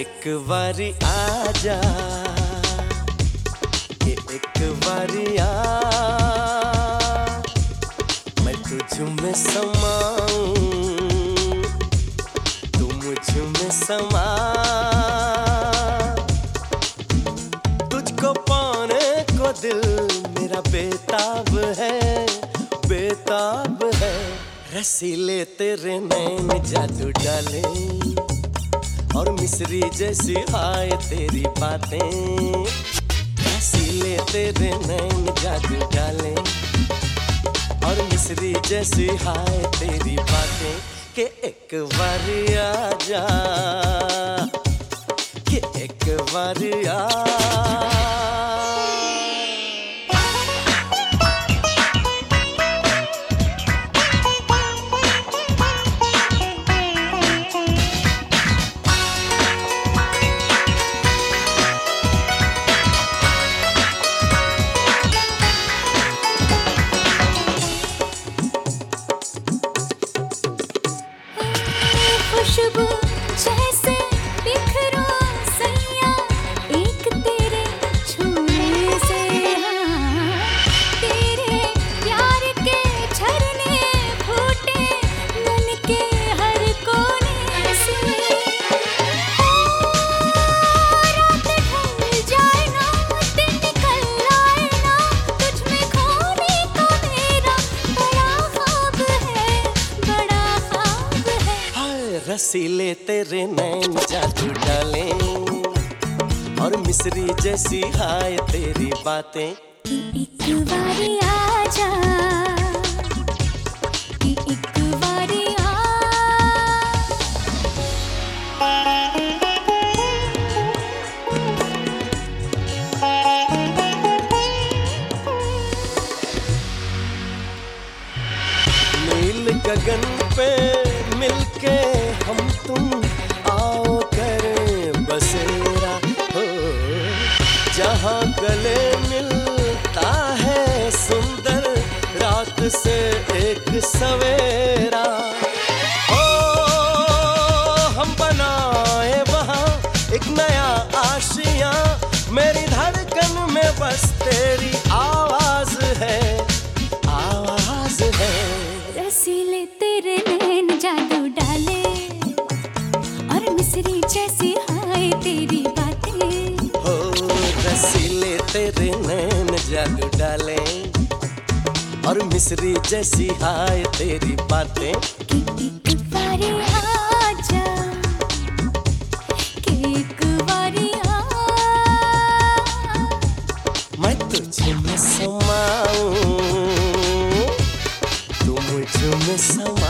एक बारी आजा, कि एक बारी आ, मैं तुझ में समाऊं, तू मुझ में समा। तुझको पाने को दिल मेरा बेताब है, बेताब है। रसीले तेरे नैन जादू डाले और मिस्री जैसी हाय तेरी बातें। रसीले तेरे नैन जादू डाले और मिस्री जैसी हाय तेरी बातें। कि एक बारी आजा, कि एक बारी आ। खुशबू जैसे बिखरो सैया, एक तेरे छूने से। हाँ, तेरे प्यार के झरने फूटे मन के हर कोने से। रात ढल जाए ना, दिन निकल आए ना, तुझ में खोने का मेरा बड़ा ख्वाब है, बड़ा ख्वाब है। रसीले तेरे नैन जादू डाले और मिस्री जैसी हाय तेरी बातें। कि एक बारी आजा, कि एक बारी आ। नील गगन पे मिलके हम तुम आओ करें बसेरा हो, जहाँ गले मिलता है सुंदर रात से एक सवेरा। ओ हम बनाए वहाँ एक नया आशियाँ, मेरी धड़कन में बस तेरी आवाज है, आवाज है। रसीले तेरे नैन जादू डाले और मिस्री जैसी हाय तेरी बातें। हो रसीले तेरे नैन जादू डाले और मिस्री जैसी हाय तेरी बातें। कि एक बारी आजा, कि एक बारी आ। मैं तुझ में समाऊं, तू मुझ में समा।